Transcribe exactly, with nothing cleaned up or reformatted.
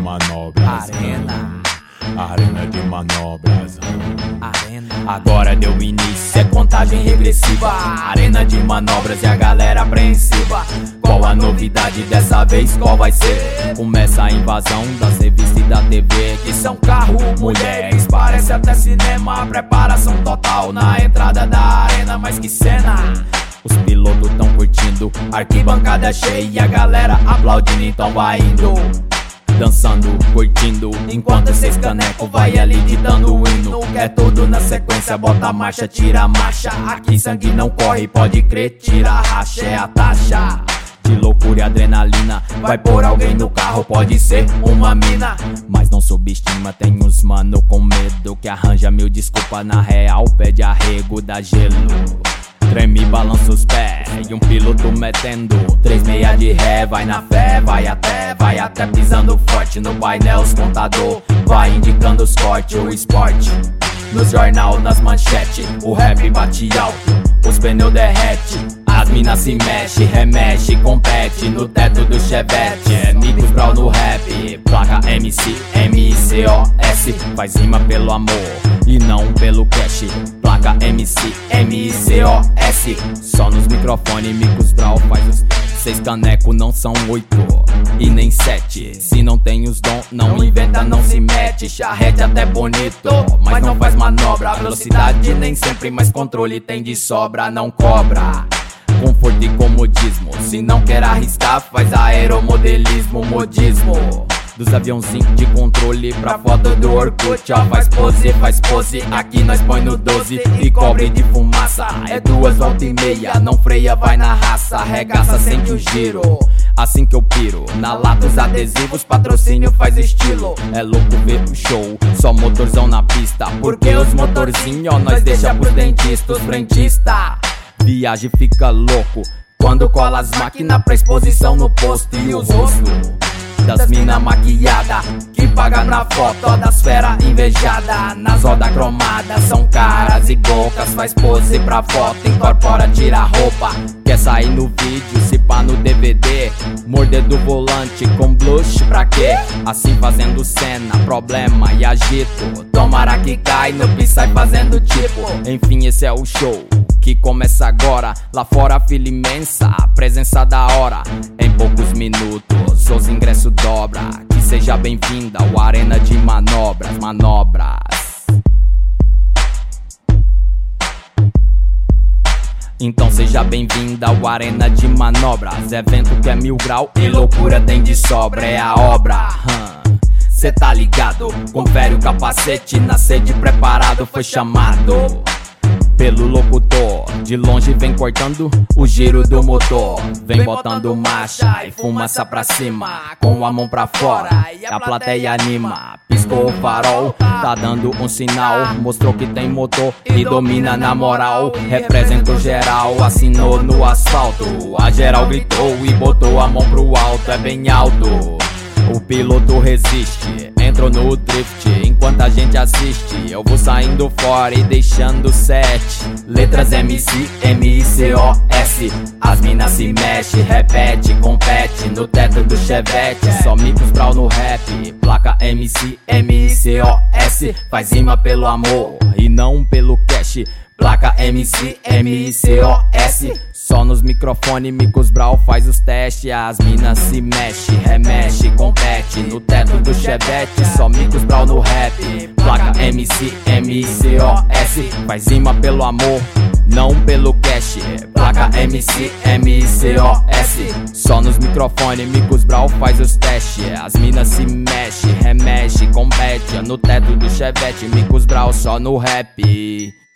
manobras. Arena. Arena de manobras. Arena. Agora deu início, é contagem regressiva. Arena de manobras e a galera apreensiva. Qual a novidade dessa vez? Qual vai ser? Começa a invasão das revistas e da T V, que são carro, mulheres, parece até cinema. Preparação total na entrada da arena, mas que cena! Os pilotos tão curtindo, arquibancada cheia e a galera aplaudindo, então vai indo, dançando, curtindo, enquanto seis caneco vai ali ditando o hino. É tudo na sequência, bota a marcha, tira a marcha. Aqui sangue não corre, pode crer, tira a racha, é a taxa de loucura e adrenalina. Vai pôr alguém no carro, pode ser uma mina, mas não subestima, tem uns mano com medo que arranja mil desculpa, na real pede arrego, dá gelo. Treme, balança os pés e um piloto metendo três meia de ré, vai na fé, vai até, vai até pisando forte no painel, os contador vai indicando os cortes, o esporte no jornal, nas manchetes, o rap bate alto, os pneus derrete, as minas se mexe, remexe, compete no teto do Chevette. É Micos Brau no rap, placa M C, M C O S, faz rima pelo amor e não pelo cash. Placa M C, M C O S, só nos microfones, Micos Brau faz os seis caneco, não são oito e nem sete. Se não tem os dom, não inventa, não se mete. Charrete até bonito, mas não faz manobra. Velocidade nem sempre, mas controle tem de sobra, não cobra. Conforto e comodismo, se não quer arriscar, faz aeromodelismo, modismo dos aviãozinhos de controle pra foto do Orkut, ó. Faz pose, faz pose, aqui nós põe no doze e cobre de fumaça. É duas volta e meia, não freia, vai na raça. Arregaça, sente o giro, assim que eu piro. Na lata os adesivos, patrocínio faz estilo. É louco ver o show, só motorzão na pista, porque os motorzinhos, ó, nós deixa pros dentistas, os frentistas. Viagem fica louco quando cola as máquinas pra exposição no posto e os rostos das mina maquiada que paga na foto, ó, das fera invejada. Nas rodas cromadas são caras e bocas, faz pose pra foto, incorpora, tira a roupa. Quer sair no vídeo, se pá no D V D, morder do volante com blush pra quê? Assim fazendo cena, problema e agito. Tomara que cai no pi, sai fazendo tipo. Enfim, esse é o show que começa agora. Lá fora fila imensa, a presença da hora. Em poucos minutos os ingressos dobra. Que seja bem-vinda ao Arena de Manobras, manobras. Então seja bem-vinda ao Arena de Manobras, evento que é mil grau e loucura tem de sobra, é a obra. hum. Cê tá ligado, confere o capacete, na sede preparado foi chamado pelo locutor, de longe vem cortando o giro do motor. Vem botando marcha e fumaça pra cima, com a mão pra fora e a plateia anima. Piscou o farol, tá dando um sinal, mostrou que tem motor e domina na moral. Representa o geral, assinou no asfalto. A geral gritou e botou a mão pro alto, é bem alto. O piloto resiste, entrou no drift, enquanto a gente assiste. Eu vou saindo fora e deixando sete letras M C, M C O S. As minas se mexe, repete, compete no teto do Chevette. Só Micos Brau no rap, placa M C, M C O S. Faz rima pelo amor e não pelo cash. Placa M C, M C O S. Só nos microfones, Micos Brau faz os testes. As minas se mexe, remexe, compete no teto do Chevette. Só Micos Brau no rap, placa M C, M C O S. Faz rima pelo amor, não pelo cash. Placa M C, M C O S. Só nos microfones, Micos Brau faz os testes. As minas se mexe, remexe, compete no teto do Chevette. Micos Brau só no rap.